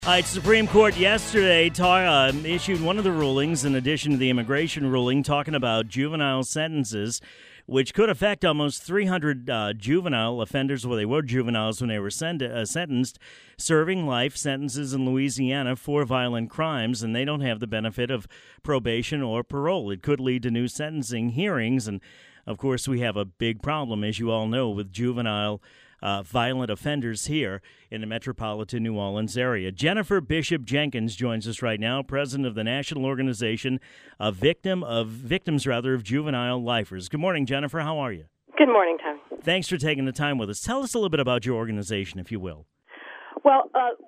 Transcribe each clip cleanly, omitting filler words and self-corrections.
All right, Supreme Court yesterday issued one of the rulings in addition to the immigration ruling talking about juvenile sentences, which could affect almost 300 juvenile offenders, well, they were juveniles when they were sentenced, serving life sentences in Louisiana for violent crimes, and they don't have the benefit of probation or parole. It could lead to new sentencing hearings, and of course we have a big problem, as you all know, with juvenile violent offenders here in the metropolitan New Orleans area. Jennifer Bishop Jenkins joins us right now, president of the National Organization of Victims of Juvenile Lifers. Good morning, Jennifer. How are you? Good morning, Tom. Thanks for taking the time with us. Tell us a little bit about your organization, if you will. Well,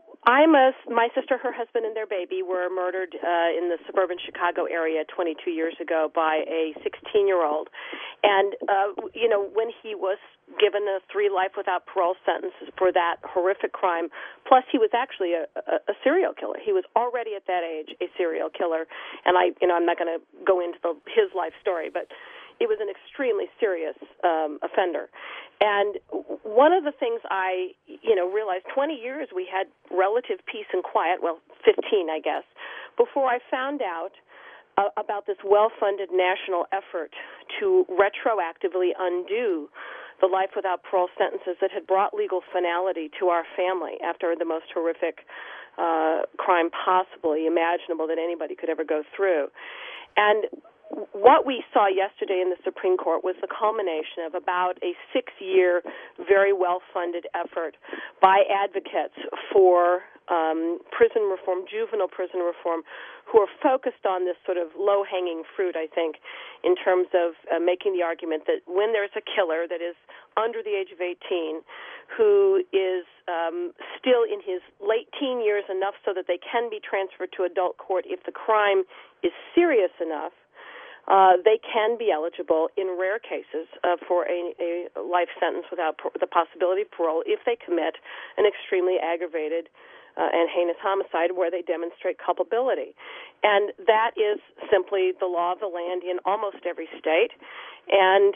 my sister, her husband, and their baby were murdered in the suburban Chicago area 22 years ago by a 16-year-old. And, when he was given a 3 life without parole sentences for that horrific crime, plus he was actually a serial killer. He was already at that age a serial killer. And I'm not going to go into his life story, but it was an extremely serious offender. And one of the things I, realized 20 years we had relative peace and quiet, well, 15, I guess, before I found out about this well-funded national effort to retroactively undo the life without parole sentences that had brought legal finality to our family after the most horrific crime possibly imaginable that anybody could ever go through. And what we saw yesterday in the Supreme Court was the culmination of about a 6-year, very well-funded effort by advocates for prison reform, juvenile prison reform, who are focused on this sort of low-hanging fruit, I think, in terms of making the argument that when there's a killer that is under the age of 18 who is still in his late teen years enough so that they can be transferred to adult court if the crime is serious enough, they can be eligible in rare cases for a life sentence without the possibility of parole if they commit an extremely aggravated and heinous homicide where they demonstrate culpability. And that is simply the law of the land in almost every state, and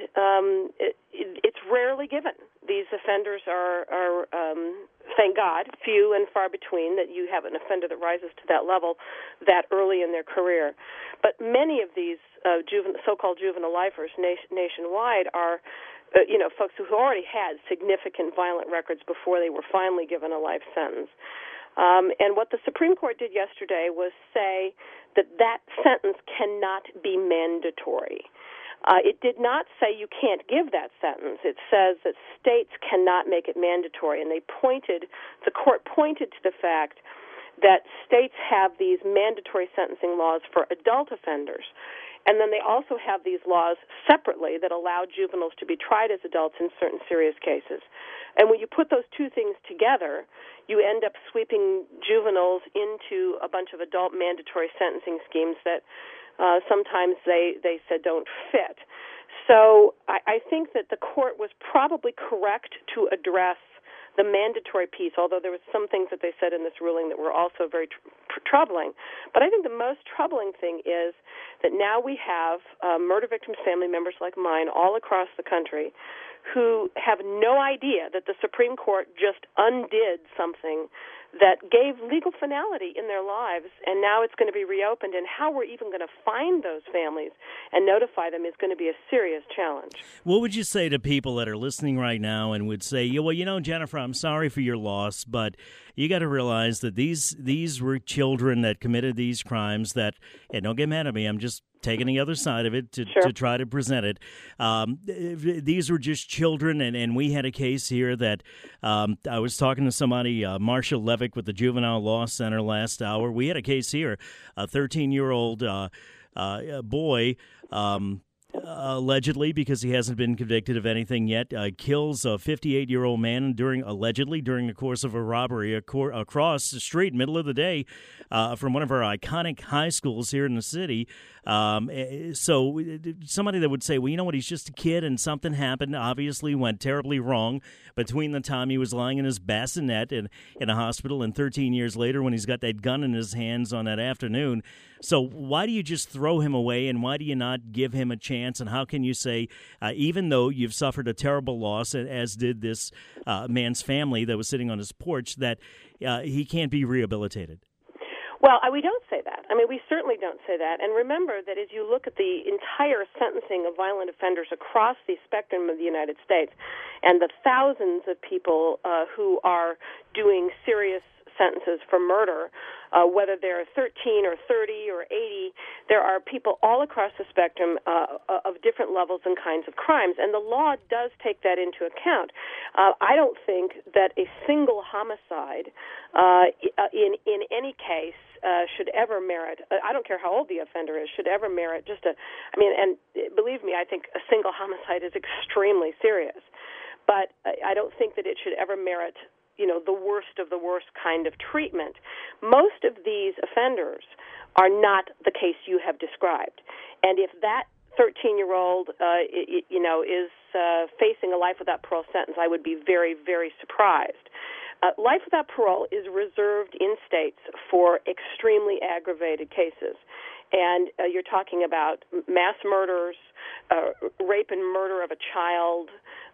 it's rarely given. These offenders are thank God, few and far between that you have an offender that rises to that level that early in their career. But many of these so-called juvenile lifers nationwide are folks who already had significant violent records before they were finally given a life sentence. And what the Supreme Court did yesterday was say that sentence cannot be mandatory. It did not say you can't give that sentence. It says that states cannot make it mandatory. And the court pointed to the fact that states have these mandatory sentencing laws for adult offenders. And then they also have these laws separately that allow juveniles to be tried as adults in certain serious cases. And when you put those two things together, you end up sweeping juveniles into a bunch of adult mandatory sentencing schemes that sometimes they said don't fit. So I think that the court was probably correct to address the mandatory piece, although there was some things that they said in this ruling that were also very troubling. But I think the most troubling thing is that now we have murder victims' family members like mine all across the country who have no idea that the Supreme Court just undid something that gave legal finality in their lives, and now it's going to be reopened, and how we're even going to find those families and notify them is going to be a serious challenge. What would you say to people that are listening right now and would say, Jennifer, I'm sorry for your loss, but you got to realize that these were children that committed these crimes that, and don't get mad at me, I'm just taking the other side of it to try to present it. These were just children, and we had a case here that I was talking to somebody, Marsha Levick with the Juvenile Law Center last hour. We had a case here, a 13-year-old boy, allegedly, because he hasn't been convicted of anything yet, kills a 58-year-old man allegedly during the course of a robbery across the street, middle of the day, from one of our iconic high schools here in the city. So somebody that would say, well, you know what, he's just a kid and something happened, obviously went terribly wrong between the time he was lying in his bassinet in a hospital and 13 years later when he's got that gun in his hands on that afternoon. So why do you just throw him away, and why do you not give him a chance? And how can you say, even though you've suffered a terrible loss, as did this man's family that was sitting on his porch, that he can't be rehabilitated. Well, we don't say that. I mean, we certainly don't say that. And remember that as you look at the entire sentencing of violent offenders across the spectrum of the United States and the thousands of people who are doing serious sentences for murder, whether they're 13 or 30 or 80, there are people all across the spectrum of different levels and kinds of crimes, and the law does take that into account. I don't think that a single homicide in any case should ever merit, I don't care how old the offender is, should ever merit and believe me, I think a single homicide is extremely serious, but I don't think that it should ever merit the worst of the worst kind of treatment. Most of these offenders are not the case you have described. And if that 13-year-old, is facing a life without parole sentence, I would be very, very surprised. Life without parole is reserved in states for extremely aggravated cases. And you're talking about mass murders, rape and murder of a child,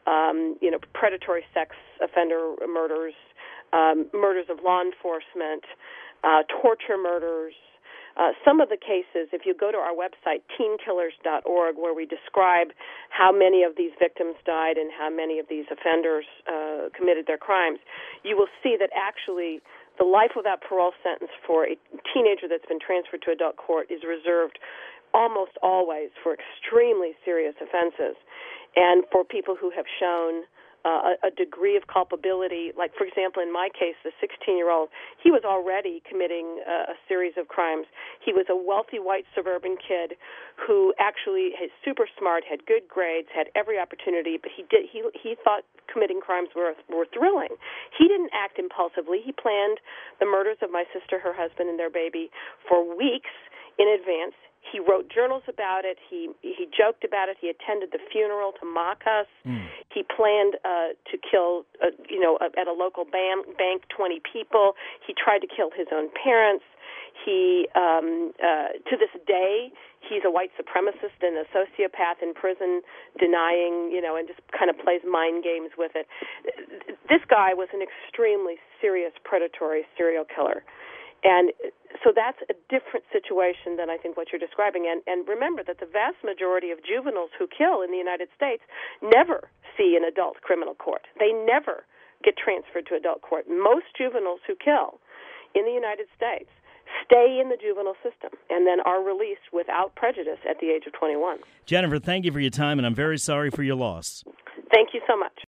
predatory sex offender murders, murders of law enforcement, torture murders. Some of the cases, if you go to our website, teenkillers.org, where we describe how many of these victims died and how many of these offenders committed their crimes, you will see that actually the life without parole sentence for a teenager that's been transferred to adult court is reserved almost always for extremely serious offenses and for people who have shown a degree of culpability. Like, for example, in my case, the 16-year-old, he was already committing a series of crimes. He was a wealthy white suburban kid who actually is super smart, had good grades, had every opportunity, but he thought committing crimes were thrilling. He didn't act impulsively. He planned the murders of my sister, her husband, and their baby for weeks in advance. He wrote journals about it. He joked about it. He attended the funeral to mock us. He planned to kill, at a local bank, 20 people. He tried to kill his own parents. He, to this day, he's a white supremacist and a sociopath in prison, denying, and just kind of plays mind games with it. This guy was an extremely serious predatory serial killer. And so that's a different situation than I think what you're describing. And remember that the vast majority of juveniles who kill in the United States never see an adult criminal court. They never get transferred to adult court. Most juveniles who kill in the United States stay in the juvenile system and then are released without prejudice at the age of 21. Jennifer, thank you for your time, and I'm very sorry for your loss. Thank you so much.